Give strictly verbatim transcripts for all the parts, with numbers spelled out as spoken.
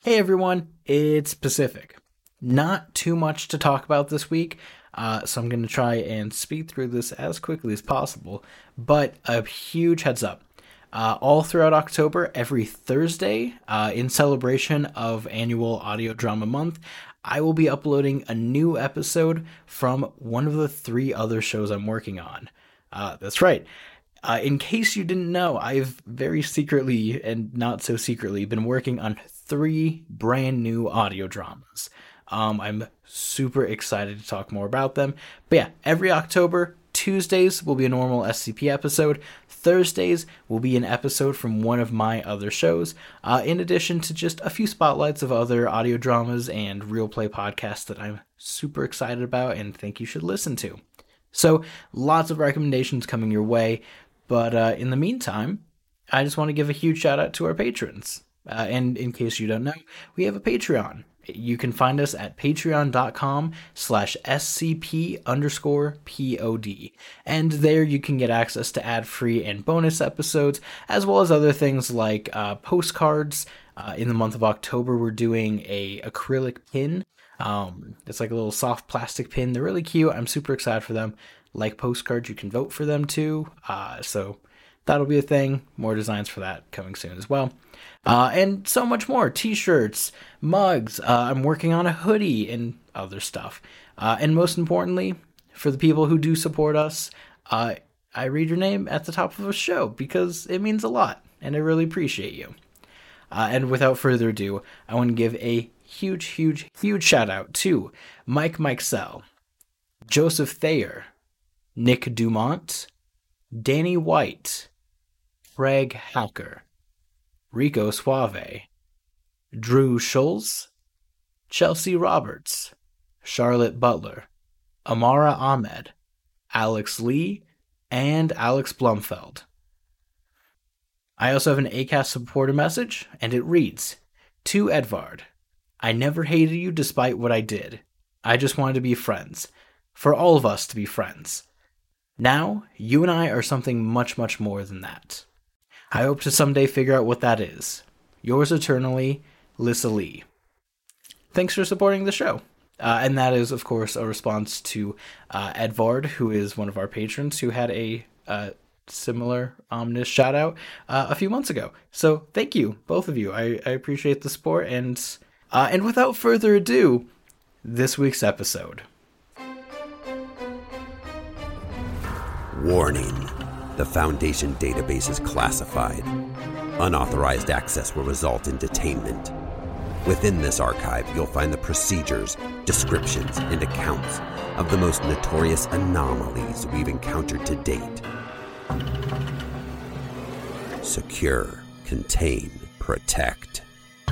Hey everyone, it's Pacific. Not too much to talk about this week, uh, so I'm going to try and speed through this as quickly as possible, but a huge heads up. Uh, all throughout October, every Thursday, uh, in celebration of Annual Audio Drama Month, I will be uploading a new episode from one of the three other shows I'm working on. Uh, that's right. Uh, in case you didn't know, I've very secretly and not so secretly been working on three brand new audio dramas. Um, I'm super excited to talk more about them. But yeah, every October, Tuesdays will be a normal S C P episode. Thursdays will be an episode from one of my other shows, uh, in addition to just a few spotlights of other audio dramas and real play podcasts that I'm super excited about and think you should listen to. So lots of recommendations coming your way. But uh, in the meantime, I just want to give a huge shout out to our patrons. Uh, and in case you don't know, we have a Patreon. You can find us at patreon.com slash scp underscore pod. And there you can get access to ad-free and bonus episodes, as well as other things like uh, postcards. Uh, in the month of October, we're doing a acrylic pin. Um, it's like a little soft plastic pin. They're really cute. I'm super excited for them. Like postcards, you can vote for them too. Uh, so that'll be a thing. More designs for that coming soon as well. Uh, and so much more. T-shirts, mugs. Uh, I'm working on a hoodie and other stuff. Uh, and most importantly, for the people who do support us, uh, I read your name at the top of a show because it means a lot, and I really appreciate you. Uh, and without further ado, I want to give a huge, huge, huge shout out to Mike Mikesell, Joseph Thayer, Nick Dumont, Danny White, Craig Hacker, Rico Suave, Drew Schulz, Chelsea Roberts, Charlotte Butler, Amara Ahmed, Alex Lee, and Alex Blumfeld. I also have an Acast supporter message, and it reads, To Edvard, I never hated you despite what I did. I just wanted to be friends. For all of us to be friends. Now, you and I are something much, much more than that. I hope to someday figure out what that is. Yours eternally, Lissa Lee. Thanks for supporting the show. Uh, and that is, of course, a response to uh, Edvard, who is one of our patrons, who had a uh, similar ominous shout out uh, a few months ago. So thank you, both of you. I, I appreciate the support. And, uh, and without further ado, this week's episode. Warning. The Foundation database is classified. Unauthorized access will result in detainment. Within this archive, you'll find the procedures, descriptions, and accounts of the most notorious anomalies we've encountered to date. Secure, contain, protect.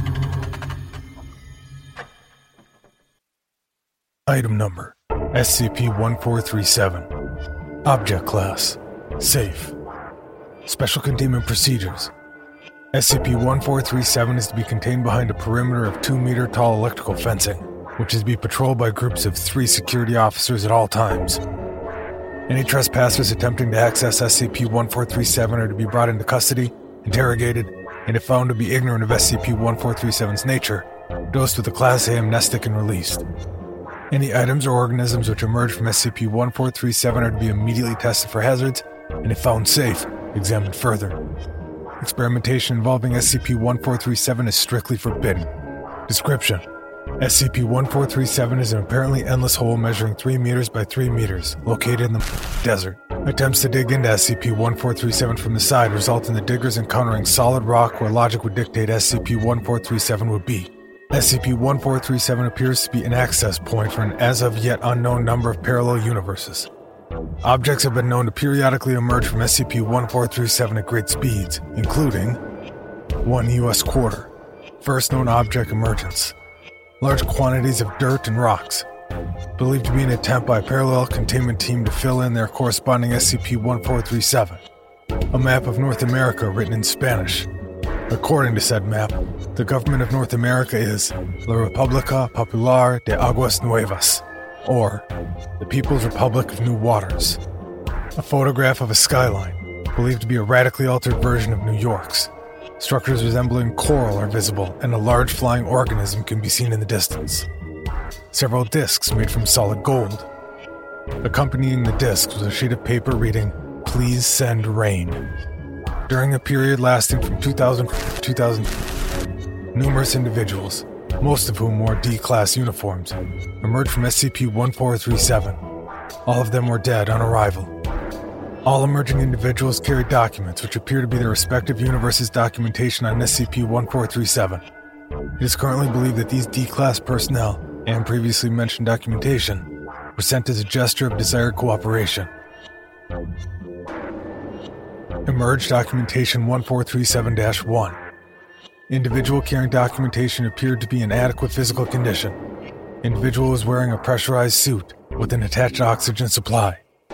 Item number S C P one four three seven. Object class Safe. Special containment procedures. S C P one four three seven is to be contained behind a perimeter of two meter tall electrical fencing, which is to be patrolled by groups of three security officers at all times. Any trespassers attempting to access S C P one four three seven are to be brought into custody, interrogated, and if found to be ignorant of S C P one four three seven's nature, dosed with a Class A amnestic and released. Any items or organisms which emerge from S C P one four three seven are to be immediately tested for hazards, and if found safe, examined further. Experimentation involving S C P one four three seven is strictly forbidden. Description: S C P one four three seven is an apparently endless hole measuring three meters by three meters, located in the desert. Attempts to dig into S C P one four three seven from the side result in the diggers encountering solid rock where logic would dictate S C P one four three seven would be. S C P one four three seven appears to be an access point for an as-of-yet unknown number of parallel universes. Objects have been known to periodically emerge from S C P one four three seven at great speeds, including one U S quarter, first known object emergence, large quantities of dirt and rocks, believed to be an attempt by a parallel containment team to fill in their corresponding S C P one four three seven, a map of North America written in Spanish. According to said map, the government of North America is La República Popular de Aguas Nuevas, or the People's Republic of New Waters. A photograph of a skyline, believed to be a radically altered version of New York's. Structures resembling coral are visible, and a large flying organism can be seen in the distance. Several discs made from solid gold. Accompanying the discs was a sheet of paper reading, "Please send rain." During a period lasting from two thousand to two thousand, numerous individuals, most of whom wore D-Class uniforms, emerged from S C P one four three seven. All of them were dead on arrival. All emerging individuals carried documents which appear to be their respective universes' documentation on S C P one four three seven. It is currently believed that these D-Class personnel and previously mentioned documentation were sent as a gesture of desired cooperation. Emerged Documentation one four three seven dash one. Individual carrying documentation appeared to be in adequate physical condition. Individual was wearing a pressurized suit with an attached oxygen supply.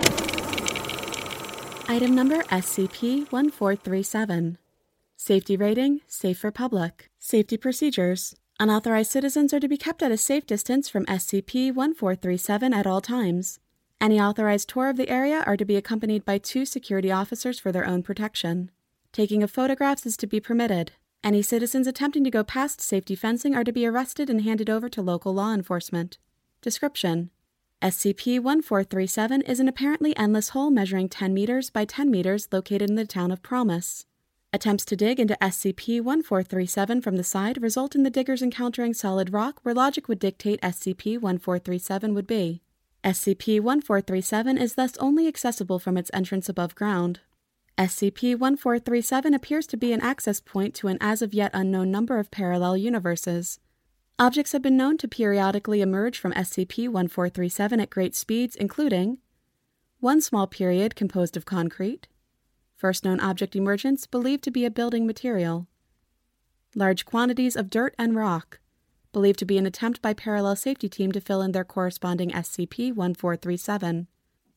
Item number S C P one four three seven. Safety rating, safe for public. Safety procedures. Unauthorized citizens are to be kept at a safe distance from S C P one four three seven at all times. Any authorized tour of the area are to be accompanied by two security officers for their own protection. Taking of photographs is to be permitted. Any citizens attempting to go past safety fencing are to be arrested and handed over to local law enforcement. Description: S C P one four three seven is an apparently endless hole measuring ten meters by ten meters located in the town of Promise. Attempts to dig into S C P one four three seven from the side result in the diggers encountering solid rock where logic would dictate S C P one four three seven would be. S C P one four three seven is thus only accessible from its entrance above ground. S C P one four three seven appears to be an access point to an as-of-yet unknown number of parallel universes. Objects have been known to periodically emerge from S C P one four three seven at great speeds, including one small period composed of concrete, first known object emergence believed to be a building material, large quantities of dirt and rock, believed to be an attempt by Parallel Safety Team to fill in their corresponding S C P one four three seven,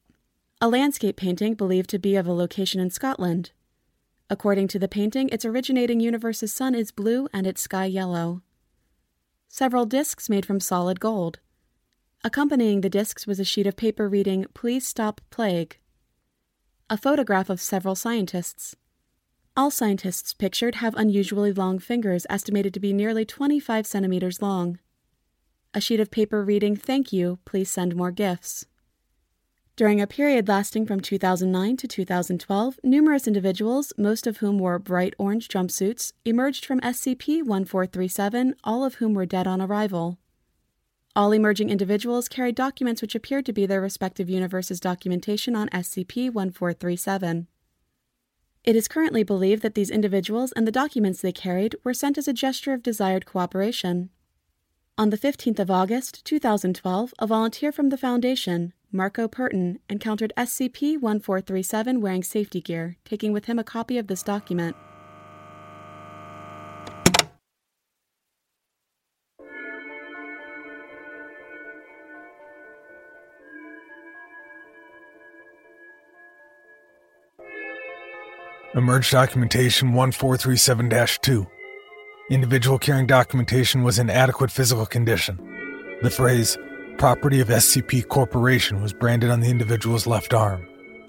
a landscape painting believed to be of a location in Scotland. According to the painting, its originating universe's sun is blue and its sky yellow. Several discs made from solid gold. Accompanying the discs was a sheet of paper reading, "Please stop plague." A photograph of several scientists. All scientists pictured have unusually long fingers estimated to be nearly twenty-five centimeters long. A sheet of paper reading, "Thank you, please send more gifts." During a period lasting from two thousand nine to two thousand twelve, numerous individuals, most of whom wore bright orange jumpsuits, emerged from S C P one four three seven, all of whom were dead on arrival. All emerging individuals carried documents which appeared to be their respective universes' documentation on S C P one four three seven. It is currently believed that these individuals and the documents they carried were sent as a gesture of desired cooperation. On the fifteenth of August, two thousand twelve, a volunteer from the Foundation, Marco Purton, encountered S C P one four three seven wearing safety gear, taking with him a copy of this document. Emerged Documentation one four three seven dash two. Individual carrying documentation was in adequate physical condition. The phrase, "Property of S C P Corporation" was branded on the individual's left arm.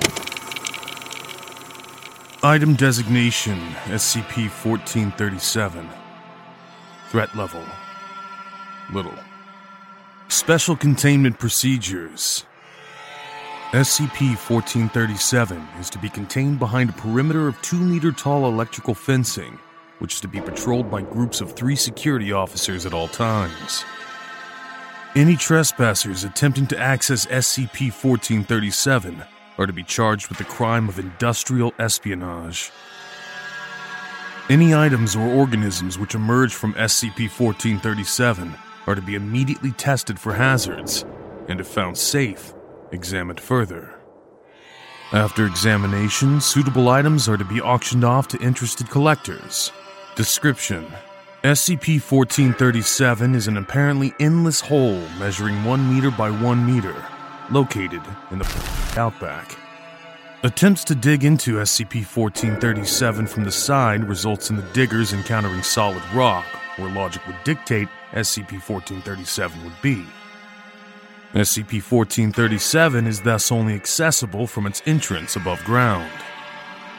Item designation S C P fourteen thirty-seven. Threat level little. Special containment procedures. S C P fourteen thirty-seven is to be contained behind a perimeter of two meter tall electrical fencing, which is to be patrolled by groups of three security officers at all times. Any trespassers attempting to access S C P fourteen thirty-seven are to be charged with the crime of industrial espionage. Any items or organisms which emerge from S C P fourteen thirty-seven are to be immediately tested for hazards, and if found safe, examined further. After examination, suitable items are to be auctioned off to interested collectors. Description: S C P fourteen thirty-seven is an apparently endless hole measuring one meter by one meter, located in the outback. Attempts to dig into S C P fourteen thirty-seven from the side results in the diggers encountering solid rock, where logic would dictate S C P fourteen thirty-seven would be. S C P fourteen thirty-seven is thus only accessible from its entrance above ground.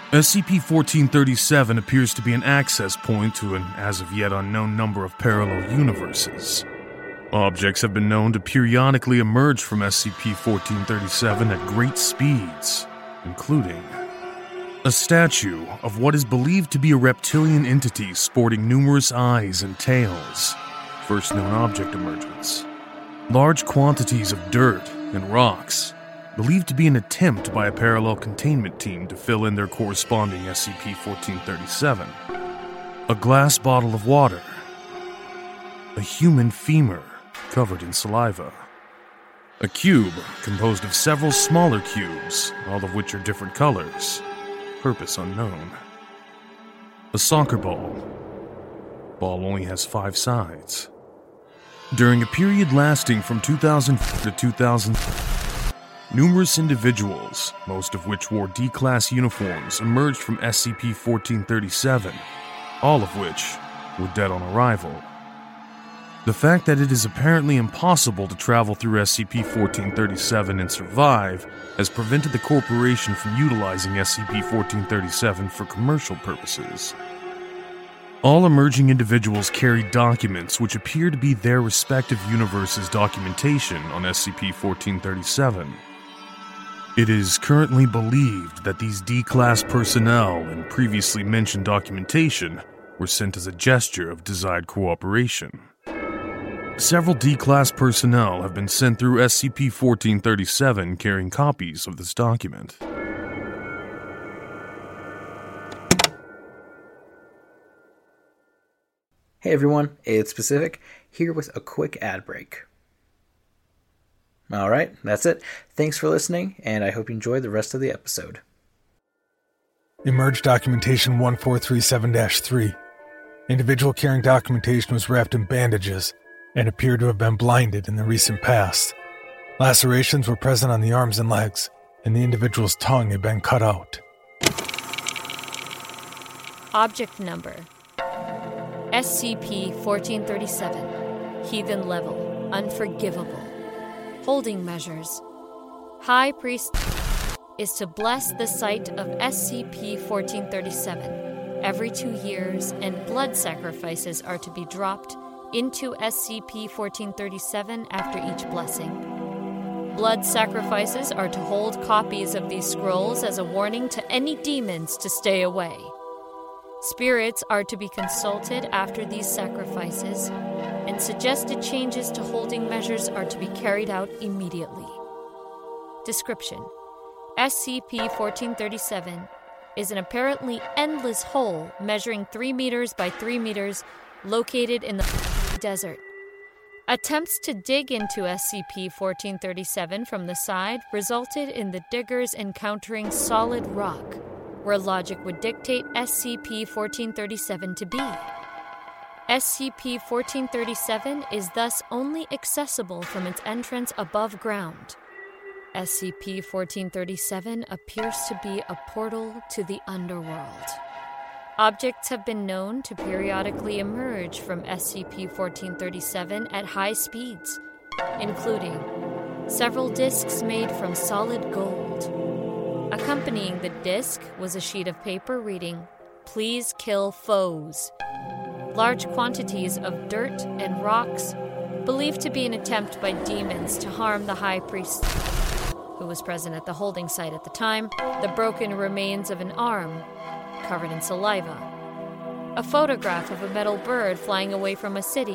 S C P fourteen thirty-seven appears to be an access point to an as-of-yet unknown number of parallel universes. Objects have been known to periodically emerge from S C P fourteen thirty-seven at great speeds, including a statue of what is believed to be a reptilian entity sporting numerous eyes and tails. First known object emergence. Large quantities of dirt and rocks, believed to be an attempt by a parallel containment team to fill in their corresponding S C P fourteen thirty-seven. A glass bottle of water. A human femur covered in saliva. A cube composed of several smaller cubes, all of which are different colors. Purpose unknown. A soccer ball. Ball only has five sides. During a period lasting from two thousand to two thousand, numerous individuals, most of which wore D-Class uniforms, emerged from S C P fourteen thirty-seven, all of which were dead on arrival. The fact that it is apparently impossible to travel through S C P fourteen thirty-seven and survive has prevented the corporation from utilizing S C P fourteen thirty-seven for commercial purposes. All emerging individuals carry documents which appear to be their respective universe's documentation on S C P fourteen thirty-seven. It is currently believed that these D-Class personnel and previously mentioned documentation were sent as a gesture of desired cooperation. Several D-Class personnel have been sent through S C P fourteen thirty-seven carrying copies of this document. Hey everyone, it's Pacific, here with a quick ad break. Alright, that's it. Thanks for listening, and I hope you enjoy the rest of the episode. Emerge Documentation one four three seven dash three. Individual carrying documentation was wrapped in bandages and appeared to have been blinded in the recent past. Lacerations were present on the arms and legs, and the individual's tongue had been cut out. Object number S C P fourteen thirty-seven. Heathen level. Unforgivable. Holding measures. High Priest is to bless the site of S C P fourteen thirty-seven every two years, and blood sacrifices are to be dropped into S C P fourteen thirty-seven after each blessing. Blood sacrifices are to hold copies of these scrolls as a warning to any demons to stay away. Spirits are to be consulted after these sacrifices, and suggested changes to holding measures are to be carried out immediately. Description: S C P fourteen thirty-seven is an apparently endless hole measuring three meters by three meters located in the desert. Attempts to dig into S C P fourteen thirty-seven from the side resulted in the diggers encountering solid rock, where logic would dictate S C P fourteen thirty-seven to be. S C P fourteen thirty-seven is thus only accessible from its entrance above ground. S C P fourteen thirty-seven appears to be a portal to the underworld. Objects have been known to periodically emerge from S C P fourteen thirty-seven at high speeds, including several discs made from solid gold. Accompanying the disc was a sheet of paper reading, "Please kill foes." Large quantities of dirt and rocks, believed to be an attempt by demons to harm the High Priest, who was present at the holding site at the time, the broken remains of an arm, covered in saliva, a photograph of a metal bird flying away from a city,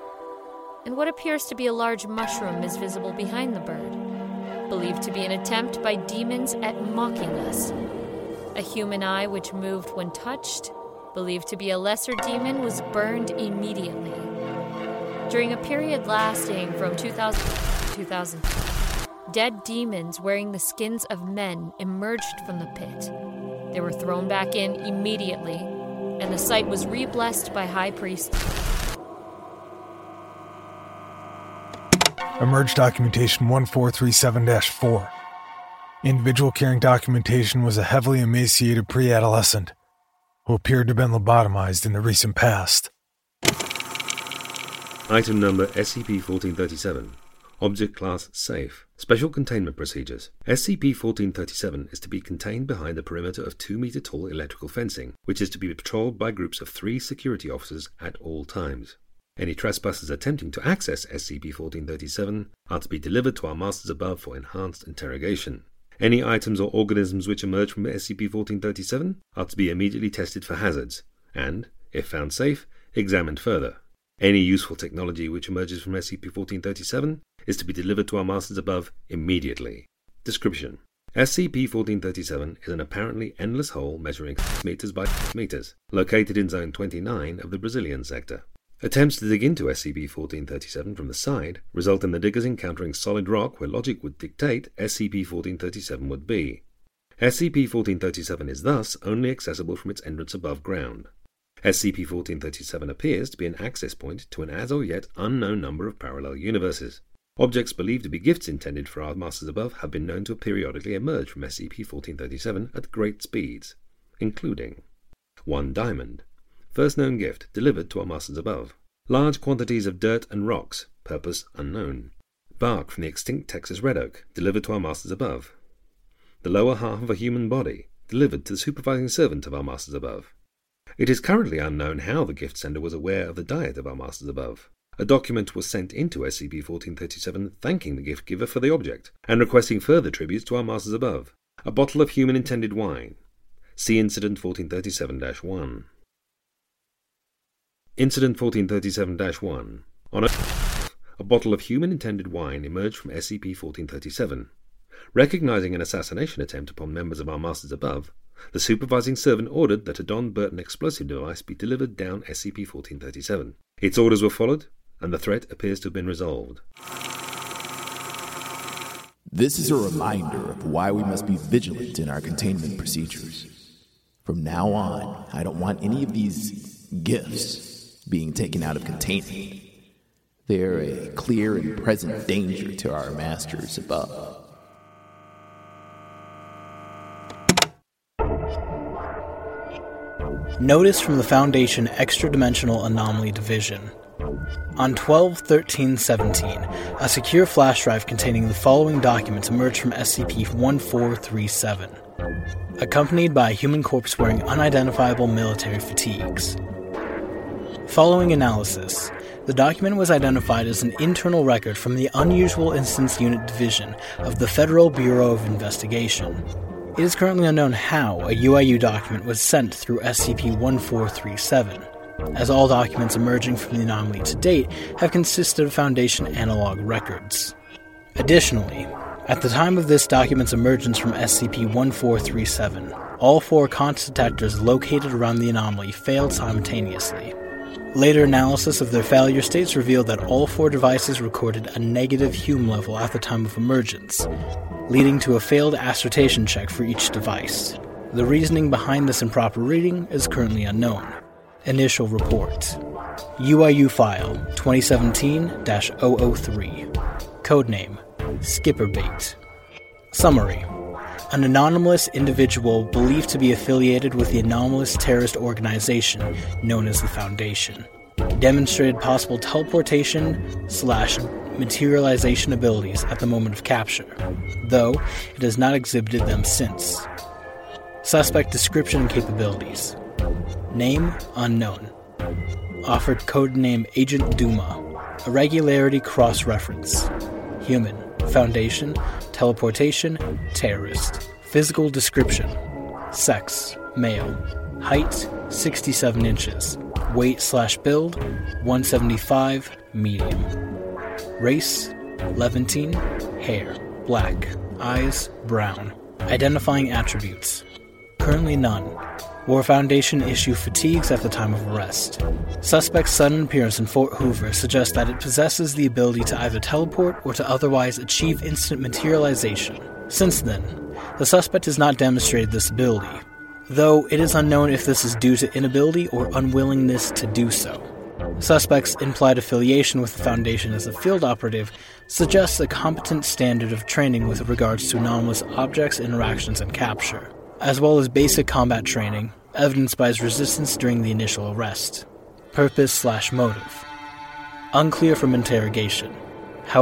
and what appears to be a large mushroom is visible behind the bird, believed to be an attempt by demons at mocking us. A human eye which moved when touched, believed to be a lesser demon, was burned immediately. During a period lasting from two thousand to two thousand, dead demons wearing the skins of men emerged from the pit. They were thrown back in immediately, and the site was re-blessed by High Priest. Emerge Documentation one four three seven dash four. Individual carrying documentation was a heavily emaciated pre-adolescent who appeared to have been lobotomized in the recent past. Item number S C P fourteen thirty-seven. Object Class Safe. Special Containment Procedures. S C P fourteen thirty-seven is to be contained behind a perimeter of two meter tall electrical fencing, which is to be patrolled by groups of three security officers at all times. Any trespassers attempting to access S C P fourteen thirty-seven are to be delivered to our masters above for enhanced interrogation. Any items or organisms which emerge from S C P fourteen thirty-seven are to be immediately tested for hazards, and, if found safe, examined further. Any useful technology which emerges from S C P fourteen thirty-seven is to be delivered to our masters above immediately. Description. S C P fourteen thirty-seven is an apparently endless hole measuring meters by meters, located in Zone twenty-nine of the Brazilian sector. Attempts to dig into S C P fourteen thirty-seven from the side result in the diggers encountering solid rock where logic would dictate S C P fourteen thirty-seven would be. S C P fourteen thirty-seven is thus only accessible from its entrance above ground. S C P fourteen thirty-seven appears to be an access point to an as or yet unknown number of parallel universes. Objects believed to be gifts intended for our masters above have been known to periodically emerge from S C P fourteen thirty-seven at great speeds, including one diamond, first known gift delivered to our masters above. Large quantities of dirt and rocks, purpose unknown. Bark from the extinct Texas red oak, delivered to our masters above. The lower half of a human body, delivered to the supervising servant of our masters above. It is currently unknown how the gift sender was aware of the diet of our masters above. A document was sent into S C P fourteen thirty-seven thanking the gift giver for the object, and requesting further tributes to our masters above. A bottle of human-intended wine. See Incident fourteen thirty-seven dash one. Incident fourteen thirty-seven dash one. On a, a bottle of human-intended wine emerged from S C P fourteen thirty-seven. Recognizing an assassination attempt upon members of our masters above, the supervising servant ordered that a Don Burton explosive device be delivered down S C P fourteen thirty-seven. Its orders were followed, and the threat appears to have been resolved. This is a reminder of why we must be vigilant in our containment procedures. From now on, I don't want any of these gifts being taken out of containment. They're a clear and present danger to our masters above. Notice from the Foundation Extra-Dimensional Anomaly Division. On twelve thirteen seventeen, a secure flash drive containing the following documents emerged from S C P fourteen thirty-seven, accompanied by a human corpse wearing unidentifiable military fatigues. Following analysis, the document was identified as an internal record from the Unusual Instance Unit Division of the Federal Bureau of Investigation. It is currently unknown how a U I U document was sent through S C P fourteen thirty-seven, as all documents emerging from the anomaly to date have consisted of Foundation analog records. Additionally, at the time of this document's emergence from S C P fourteen thirty-seven, all four CONS detectors located around the anomaly failed simultaneously. Later analysis of their failure states revealed that all four devices recorded a negative Hume level at the time of emergence, leading to a failed assertion check for each device. The reasoning behind this improper reading is currently unknown. Initial report. U I U File twenty seventeen dash zero zero three. Codename Skipperbait. Summary. An anomalous individual believed to be affiliated with the anomalous terrorist organization known as the Foundation demonstrated possible teleportation slash materialization abilities at the moment of capture, though it has not exhibited them since. Suspect description and capabilities. Name unknown. Offered codename Agent Duma. Irregularity cross-reference. Human. Foundation. Teleportation. Terrorist. Physical description. Sex. Male. Height. sixty-seven inches. Weight slash build. one seventy-five. Medium. Race. Levantine. Hair. Black. Eyes. Brown. Identifying attributes. Currently none. War Foundation issue fatigues at the time of arrest. Suspect's sudden appearance in Fort Hoover suggests that it possesses the ability to either teleport or to otherwise achieve instant materialization. Since then, the suspect has not demonstrated this ability, though it is unknown if this is due to inability or unwillingness to do so. Suspect's implied affiliation with the Foundation as a field operative suggests a competent standard of training with regards to anomalous objects, interactions, and capture, as well as basic combat training, evidenced by his resistance during the initial arrest. Purpose slash motive. Unclear from interrogation. However,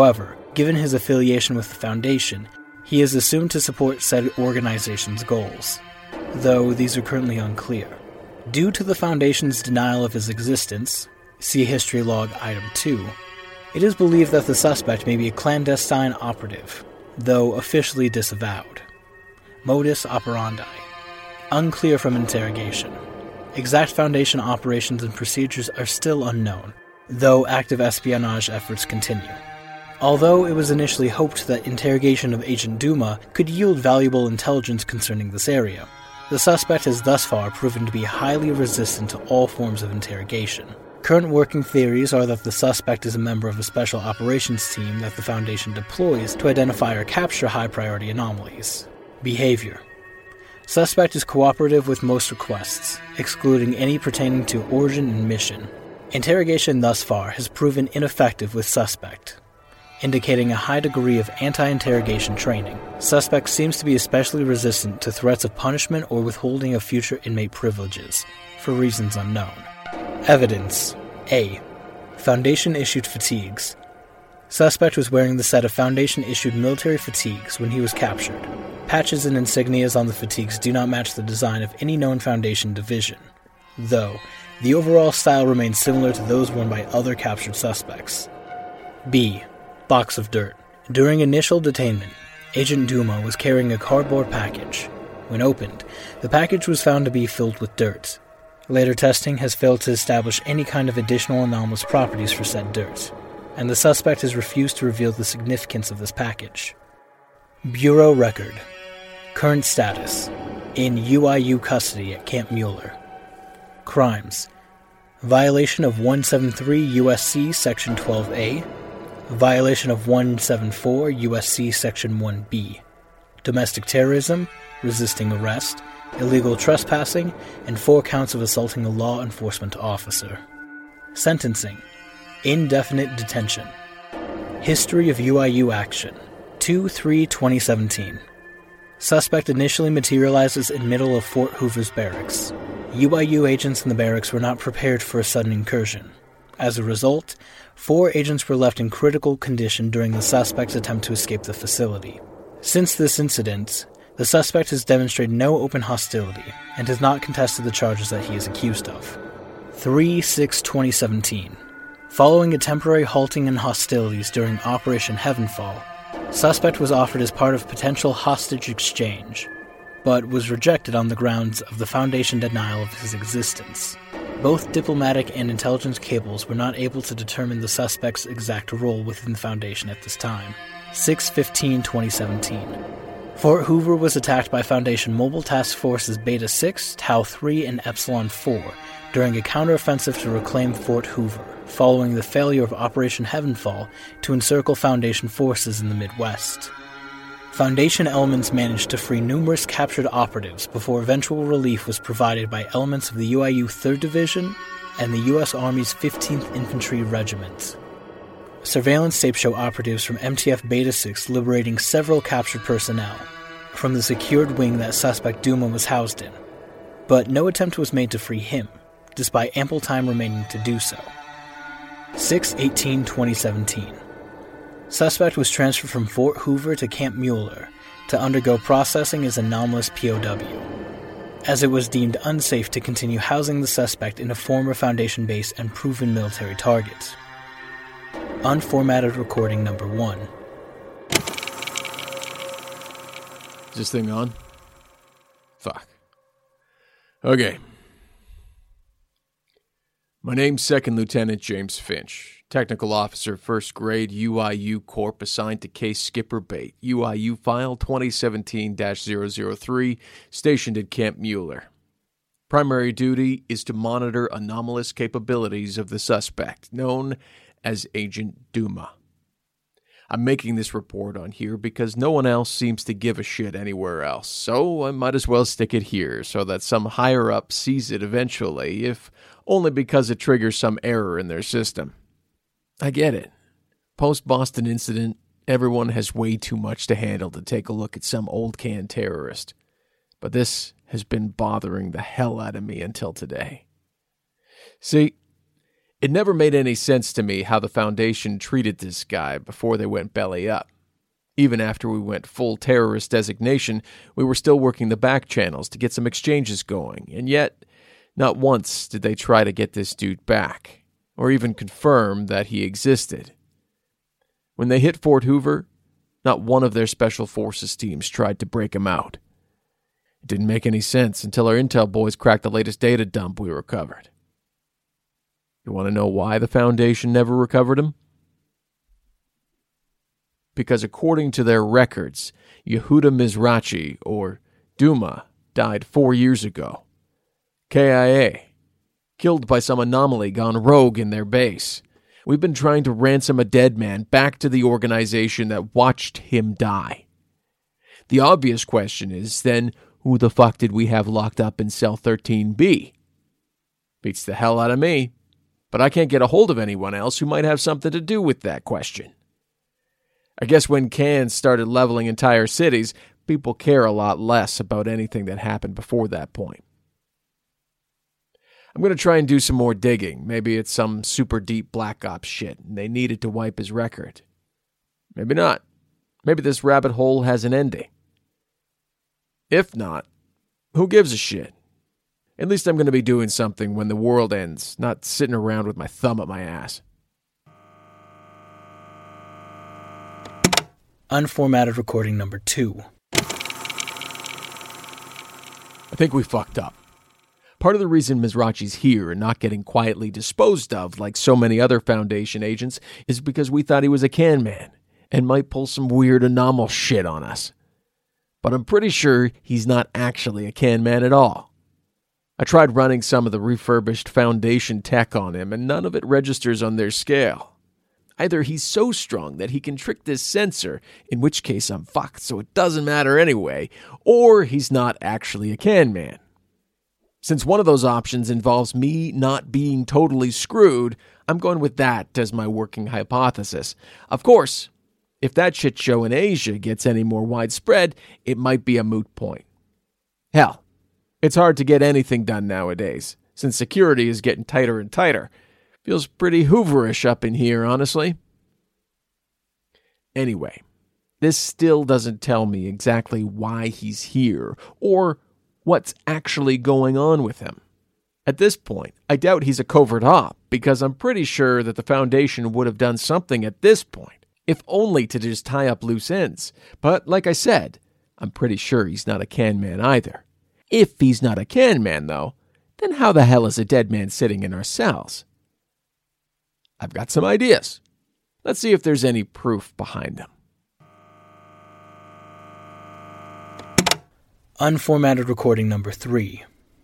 Given his affiliation with the Foundation, he is assumed to support said organization's goals, though these are currently unclear. Due to the Foundation's denial of his existence, see History Log Item two, it is believed that the suspect may be a clandestine operative, though officially disavowed. Modus operandi. Unclear from interrogation. Exact Foundation operations and procedures are still unknown, though active espionage efforts continue. Although it was initially hoped that interrogation of Agent Duma could yield valuable intelligence concerning this area, the suspect has thus far proven to be highly resistant to all forms of interrogation. Current working theories are that the suspect is a member of a special operations team that the Foundation deploys to identify or capture high-priority anomalies. Behavior. Suspect is cooperative with most requests, excluding any pertaining to origin and mission. Interrogation thus far has proven ineffective with suspect, indicating a high degree of anti-interrogation training. Suspect seems to be especially resistant to threats of punishment or withholding of future inmate privileges, for reasons unknown. Evidence. A. Foundation-issued fatigues. Suspect was wearing the set of Foundation-issued military fatigues when he was captured. Patches and insignias on the fatigues do not match the design of any known Foundation division, though the overall style remains similar to those worn by other captured suspects. B. Box of dirt. During initial detainment, Agent Duma was carrying a cardboard package. When opened, the package was found to be filled with dirt. Later testing has failed to establish any kind of additional anomalous properties for said dirt, and the suspect has refused to reveal the significance of this package. Bureau record. Current status. In U I U custody at Camp Mueller. Crimes. Violation of one seventy-three U S C Section twelve A. Violation of one seventy-four U S C Section one B. Domestic terrorism, resisting arrest, illegal trespassing, and four counts of assaulting a law enforcement officer. Sentencing. Indefinite detention. History of U I U action. two three twenty seventeen. Suspect initially materializes in middle of Fort Hoover's barracks. U I U agents in the barracks were not prepared for a sudden incursion. As a result, four agents were left in critical condition during the suspect's attempt to escape the facility. Since this incident, the suspect has demonstrated no open hostility and has not contested the charges that he is accused of. three six twenty seventeen. Following a temporary halting in hostilities during Operation Heavenfall, suspect was offered as part of potential hostage exchange, but was rejected on the grounds of the Foundation denial of his existence. Both diplomatic and intelligence cables were not able to determine the suspect's exact role within the Foundation at this time. six fifteen twenty seventeen. Fort Hoover was attacked by Foundation Mobile Task Forces Beta six, Tau three, and Epsilon four during a counteroffensive to reclaim Fort Hoover, following the failure of Operation Heavenfall to encircle Foundation forces in the Midwest. Foundation elements managed to free numerous captured operatives before eventual relief was provided by elements of the U I U third Division and the U S Army's fifteenth Infantry Regiment. Surveillance tapes show operatives from M T F Beta six liberating several captured personnel from the secured wing that suspect Duma was housed in, but no attempt was made to free him, despite ample time remaining to do so. six eighteen twenty seventeen. Suspect was transferred from Fort Hoover to Camp Mueller to undergo processing as anomalous P O W, as it was deemed unsafe to continue housing the suspect in a former Foundation base and proven military target. Unformatted recording number one. Is this thing on? Fuck. Okay. My name's Second Lieutenant James Finch, Technical Officer, First Grade, U I U Corp, assigned to Case Skipper Bait, U I U File twenty seventeen dash zero zero three, stationed at Camp Mueller. Primary duty is to monitor anomalous capabilities of the suspect, known as Agent Duma. I'm making this report on here because no one else seems to give a shit anywhere else, so I might as well stick it here so that some higher-up sees it eventually, if only because it triggers some error in their system. I get it. Post-Boston incident, everyone has way too much to handle to take a look at some old-can terrorist. But this has been bothering the hell out of me until today. See, It never made any sense to me how the Foundation treated this guy before they went belly up. Even after we went full terrorist designation, we were still working the back channels to get some exchanges going, and yet, not once did they try to get this dude back, or even confirm that he existed. When they hit Fort Hoover, not one of their Special Forces teams tried to break him out. It didn't make any sense until our intel boys cracked the latest data dump we recovered. You want to know why the Foundation never recovered him? Because according to their records, Yehuda Mizrachi, or Duma, died four years ago. K I A. Killed by some anomaly gone rogue in their base. We've been trying to ransom a dead man back to the organization that watched him die. The obvious question is, then, who the fuck did we have locked up in Cell thirteen B? Beats the hell out of me. But I can't get a hold of anyone else who might have something to do with that question. I guess when cans started leveling entire cities, people care a lot less about anything that happened before that point. I'm going to try and do some more digging. Maybe it's some super deep Black Ops shit, and they needed to wipe his record. Maybe not. Maybe this rabbit hole has an ending. If not, who gives a shit? At least I'm going to be doing something when the world ends, not sitting around with my thumb up my ass. Unformatted recording number two. I think we fucked up. Part of the reason Mizrachi's here and not getting quietly disposed of like so many other Foundation agents is because we thought he was a can man and might pull some weird anomal shit on us. But I'm pretty sure he's not actually a can man at all. I tried running some of the refurbished Foundation tech on him, and none of it registers on their scale. Either he's so strong that he can trick this sensor, in which case I'm fucked, so it doesn't matter anyway, or he's not actually a can man. Since one of those options involves me not being totally screwed, I'm going with that as my working hypothesis. Of course, if that shit show in Asia gets any more widespread, it might be a moot point. Hell, it's hard to get anything done nowadays, since security is getting tighter and tighter. Feels pretty Hooverish up in here, honestly. Anyway, this still doesn't tell me exactly why he's here, or what's actually going on with him. At this point, I doubt he's a covert op, because I'm pretty sure that the Foundation would have done something at this point, if only to just tie up loose ends. But like I said, I'm pretty sure he's not a can man either. If he's not a can man, though, then how the hell is a dead man sitting in our cells? I've got some ideas. Let's see if there's any proof behind them. Unformatted recording number three.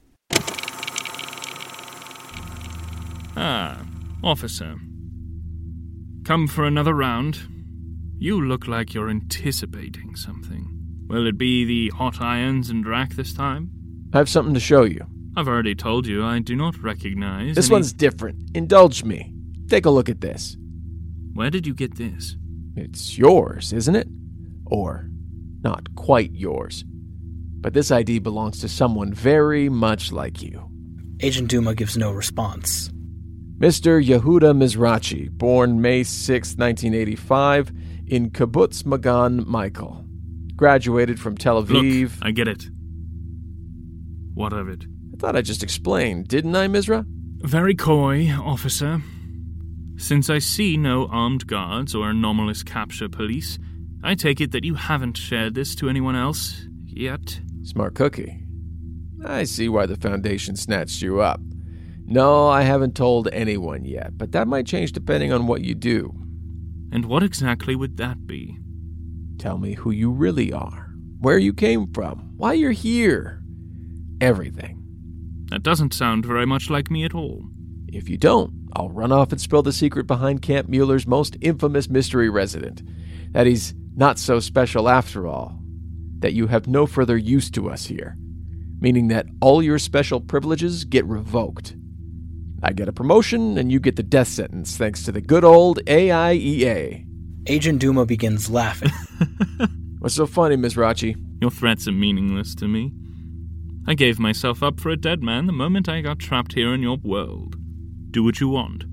Ah, officer. Come for another round? You look like you're anticipating something. Will it be the hot irons and rack this time? I have something to show you. I've already told you I do not recognize This any... one's different. Indulge me. Take a look at this. Where did you get this? It's yours, isn't it? Or not quite yours. But this I D belongs to someone very much like you. Agent Duma gives no response. Mister Yehuda Mizrachi, born May sixth, nineteen eighty-five, in Kibbutz Magan Michael. Graduated from Tel Aviv. Look, I get it. What of it? I thought I just explained, didn't I, Mizra? Very coy, officer. Since I see no armed guards or anomalous capture police, I take it that you haven't shared this to anyone else yet? Smart cookie. I see why the Foundation snatched you up. No, I haven't told anyone yet, but that might change depending on what you do. And what exactly would that be? Tell me who you really are, where you came from, why you're here. Everything. That doesn't sound very much like me at all. If you don't, I'll run off and spill the secret behind Camp Mueller's most infamous mystery resident. That he's not so special after all. That you have no further use to us here. Meaning that all your special privileges get revoked. I get a promotion and you get the death sentence thanks to the good old A I E A. Agent Duma begins laughing. What's so funny, Mizrachi? Your threats are meaningless to me. I gave myself up for a dead man the moment I got trapped here in your world. Do what you want.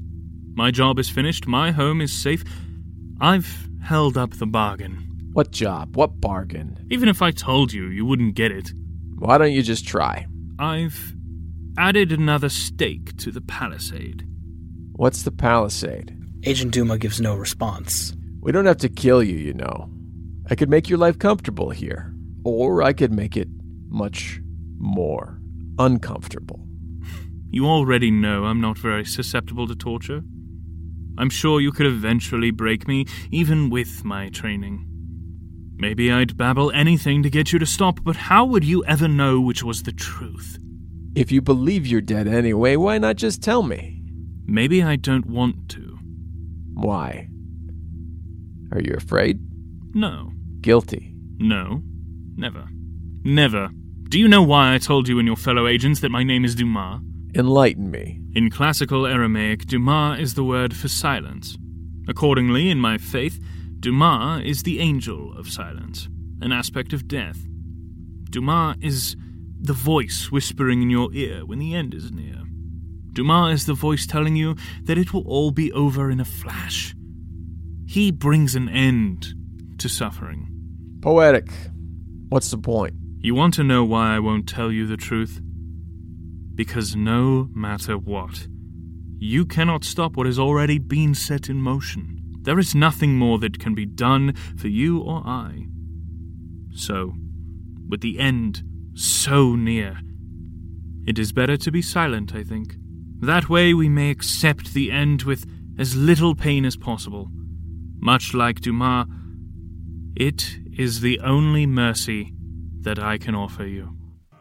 My job is finished, my home is safe. I've held up the bargain. What job? What bargain? Even if I told you, you wouldn't get it. Why don't you just try? I've added another stake to the palisade. What's the palisade? Agent Duma gives no response. We don't have to kill you, you know. I could make your life comfortable here. Or I could make it much more uncomfortable. You already know I'm not very susceptible to torture. I'm sure you could eventually break me, even with my training. Maybe I'd babble anything to get you to stop, but how would you ever know which was the truth? If you believe you're dead anyway, why not just tell me? Maybe I don't want to. Why? Are you afraid? No. Guilty? No. Never. Never. Do you know why I told you and your fellow agents that my name is Dumas? Enlighten me. In classical Aramaic, Dumas is the word for silence. Accordingly, in my faith, Dumas is the angel of silence, an aspect of death. Dumas is the voice whispering in your ear when the end is near. Dumas is the voice telling you that it will all be over in a flash. He brings an end to suffering. Poetic. What's the point? You want to know why I won't tell you the truth? Because no matter what, you cannot stop what has already been set in motion. There is nothing more that can be done for you or I. So, with the end so near, it is better to be silent, I think. That way we may accept the end with as little pain as possible. Much like Dumas, it is the only mercy that I can offer you.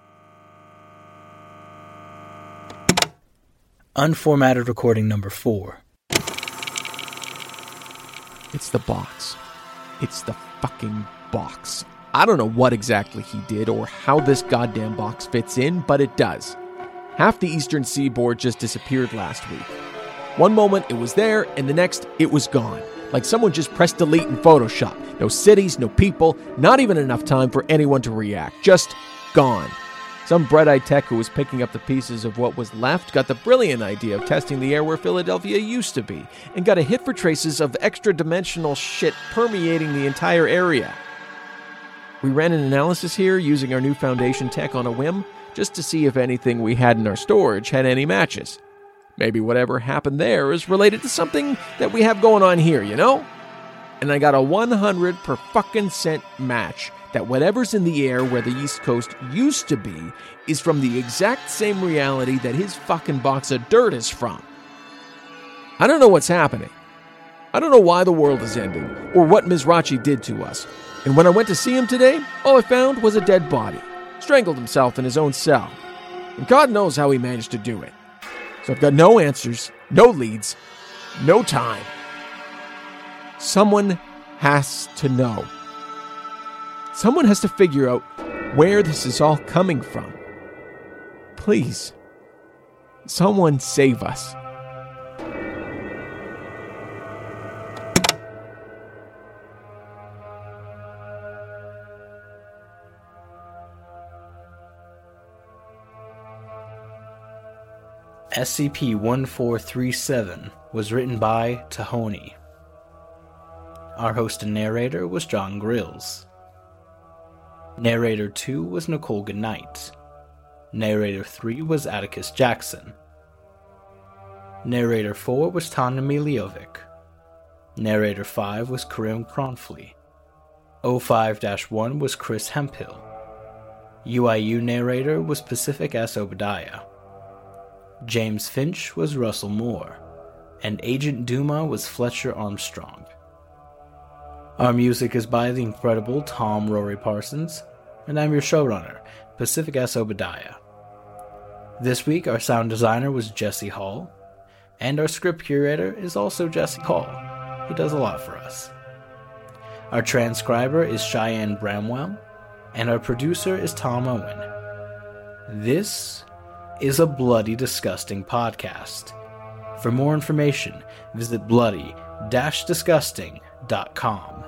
Unformatted recording number four. It's the box. It's the fucking box. I don't know what exactly he did or how this goddamn box fits in, but it does. Half the eastern seaboard just disappeared last week. One moment it was there, and the next it was gone. Like someone just pressed delete in Photoshop. No cities, no people, not even enough time for anyone to react. Just gone. Some bread-eyed tech who was picking up the pieces of what was left got the brilliant idea of testing the air where Philadelphia used to be, and got a hit for traces of extra-dimensional shit permeating the entire area. We ran an analysis here using our new Foundation tech on a whim, just to see if anything we had in our storage had any matches. Maybe whatever happened there is related to something that we have going on here, you know? And I got a one hundred per fucking cent match that whatever's in the air where the East Coast used to be is from the exact same reality that his fucking box of dirt is from. I don't know what's happening. I don't know why the world is ending, or what Mizrachi did to us. And when I went to see him today, all I found was a dead body. Strangled himself in his own cell. And God knows how he managed to do it. So I've got no answers, no leads, no time. Someone has to know. Someone has to figure out where this is all coming from. Please, someone save us. S C P one four three seven was written by Tahoni. Our host and narrator was John Grills. Narrator two was Nicole Goodnight. Narrator three was Atticus Jackson. Narrator four was Tanya Miljovic. Narrator five was Karim Kronfli. oh five dash one was Chris Hemphill. U I U narrator was Pacific S. Obadiah. James Finch was Russell Moore, and Agent Duma was Fletcher Armstrong. Our music is by the incredible Tom Rory Parsons, and I'm your showrunner, Pacific S. Obadiah. This week, our sound designer was Jesse Hall, and our script curator is also Jesse Hall. He does a lot for us. Our transcriber is Cheyenne Bramwell, and our producer is Tom Owen. This is a Bloody Disgusting podcast. For more information, visit bloody dash disgusting dot com.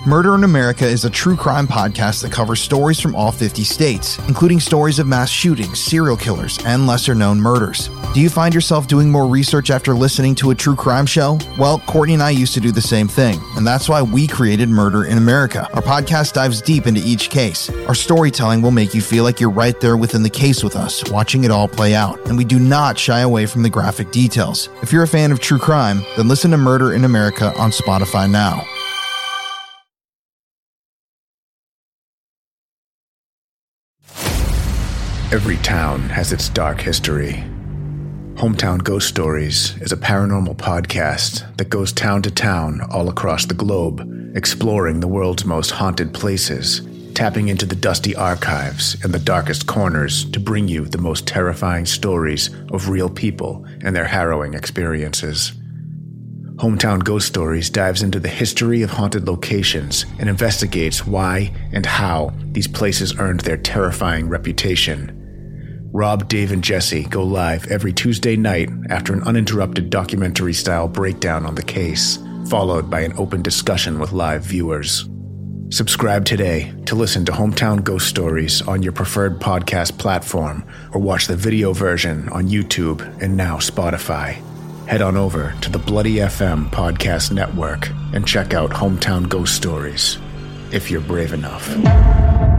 Murder in America is a true crime podcast that covers stories from all fifty states, including stories of mass shootings, serial killers, and lesser-known murders. Do you find yourself doing more research after listening to a true crime show? Well, Courtney and I used to do the same thing, and that's why we created Murder in America. Our podcast dives deep into each case. Our storytelling will make you feel like you're right there within the case with us, watching it all play out, and we do not shy away from the graphic details. If you're a fan of true crime, then listen to Murder in America on Spotify now. Every town has its dark history. Hometown Ghost Stories is a paranormal podcast that goes town to town all across the globe, exploring the world's most haunted places, tapping into the dusty archives and the darkest corners to bring you the most terrifying stories of real people and their harrowing experiences. Hometown Ghost Stories dives into the history of haunted locations and investigates why and how these places earned their terrifying reputation. Rob, Dave, and Jesse go live every Tuesday night after an uninterrupted documentary-style breakdown on the case, followed by an open discussion with live viewers. Subscribe today to listen to Hometown Ghost Stories on your preferred podcast platform, or watch the video version on YouTube and now Spotify. Head on over to the Bloody F M Podcast Network and check out Hometown Ghost Stories, if you're brave enough.